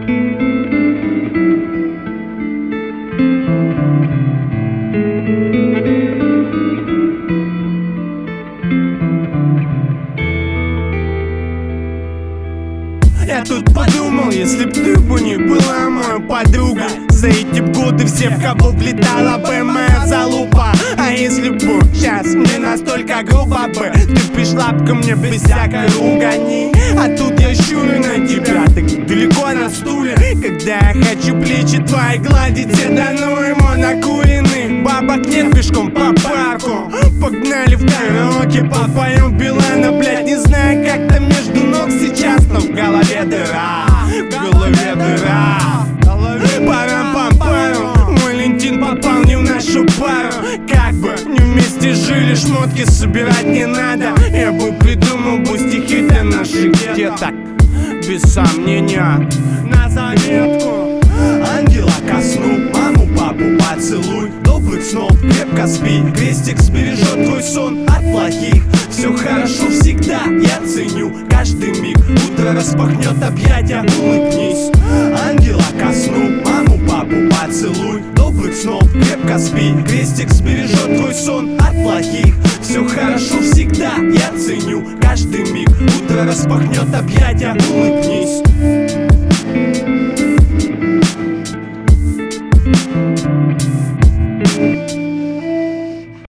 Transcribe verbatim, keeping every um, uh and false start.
Я тут подумал, если б ты бы не была моей подругой, за эти годы все, в кого влетала бы моя залупа. А если бы сейчас не настолько грубо бы, ты пришла б ко мне без всякой ругани. А тут я щурю на тебя, так далеко на стуле, когда я хочу плечи твои гладить, все до ему накуренных. Бабок нет, пешком по парку погнали в караоке, попоем Билана, блядь, не знаю, как там между ног сейчас, но в голове дыра, в голове дыра. Парам-пам-парам, мой Лентин попал не в нашу пару. Как бы не вместе жили, шмотки собирать не надо. Я бы придумал бы стихи для наших деток, без сомнения, на заметку. Ангела ко сну, маму, папу поцелуй. Добрых снов, крепко спи, крестик сбережет твой сон от плохих. Все хорошо всегда, я ценю каждый миг. Утро распахнет объятия, улыбнись. Ангела ко сну, маму, папу поцелуй. Добрых снов, крепко спи, крестик сбережет твой сон от плохих. Все хорошо всегда, я ценю каждый миг. Утро распахнет объятия, улыбнись.